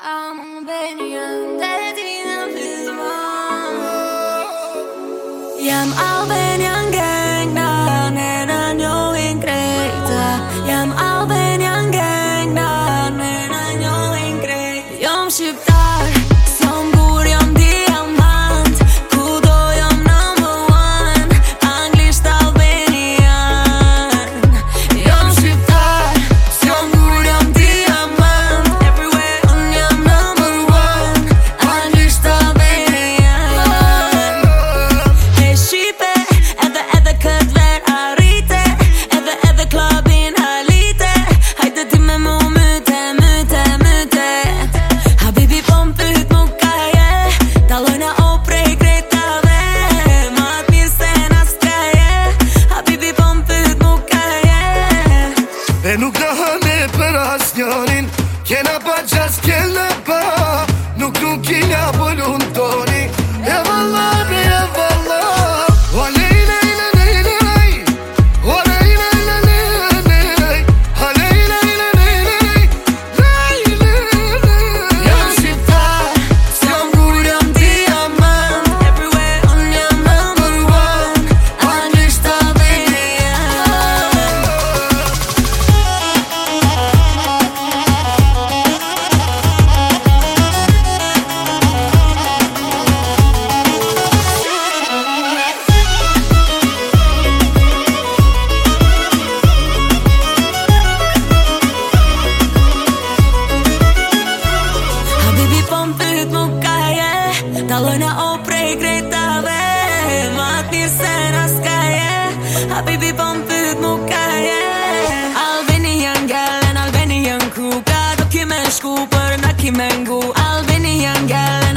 Albanian, dediğim pizman. Jam Albanian gang na nena njohin krejta. Jam Albanian gang na nena njohin krejta. Jam shqiptar, s'jam gur, jam diamant. Kudo jam number one, anglisht Albanian. Jam shqiptar, s'jam gur, jam diamant. Everywhere unë jam number one, anglisht Albanian. E shqipe, edhe këtë ver arrite. Edhe klubin halite. Hajde ti me mu myte. Habibi po m'pyt mu ka je. Dallojna o prej krejtave. Ma t'mirë se nas ka je. Habibi po m'pyt mu ka je. E nuk në hëne për asnjërin. Kena pa qas kena pa. Nuk kina për unë toni. E valla bre, e valla. O lejle, o lejle, o lejle, Jam shqiptar, s'jam gur, jam diamant. Everywhere unë jam number one, anglisht Albanian. Habibi po m'pyt mu ka je. Dallojna o prej krejtave. Ma t'mirë se nas ka je. Habibi po m'pyt mu ka je. Albanian girl and Albanian crew. Ka do kime shku për na kime ngu. Albanian girl and